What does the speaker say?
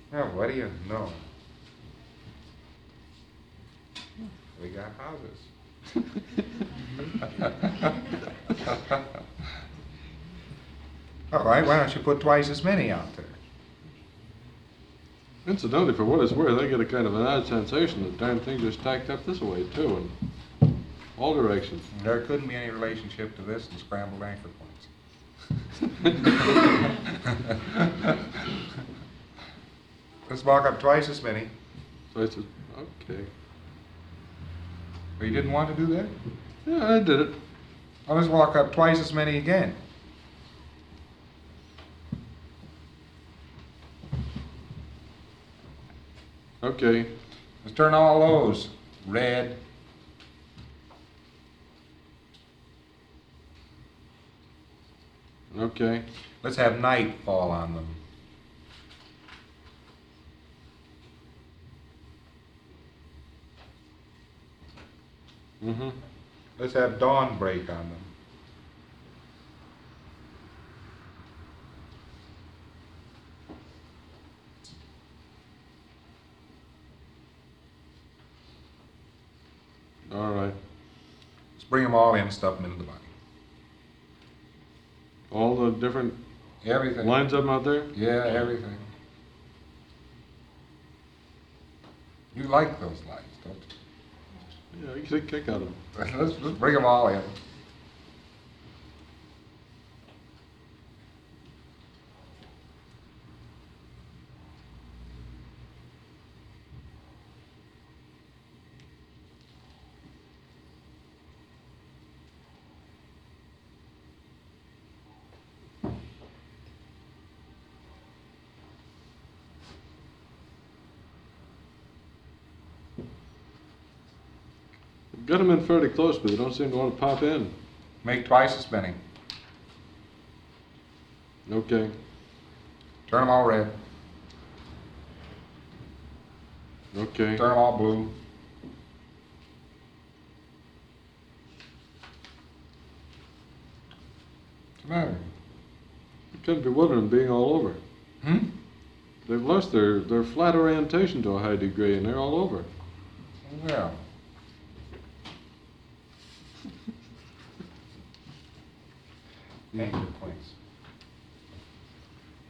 Yeah, what do you know? We got houses. All right, why don't you put twice as many out there? Incidentally, for what it's worth, I get a kind of an odd sensation that darn things are stacked up this way too, in all directions. There couldn't be any relationship to this and scrambled anchor points. Let's walk up twice as many. So I said, okay. But you didn't want to do that? Yeah, I did it. Well, let's walk up twice as many again. Okay. Let's turn all those red. Okay. Let's have night fall on them. Mm-hmm. Let's have dawn break on them. All right. Let's bring them all in and stuff them into the body. All the different Everything. lines of them out there? Yeah, everything. You like those lights, don't you? Yeah, you get a kick out of them. Let's bring them all in. Got them in fairly close, but they don't seem to want to pop in. Make twice as many. Okay. Turn them all red. Okay. Turn them all blue. What's the matter? It can bewilder them being all over. Hmm? They've lost their flat orientation to a high degree, and they're all over. Yeah. Anchor points.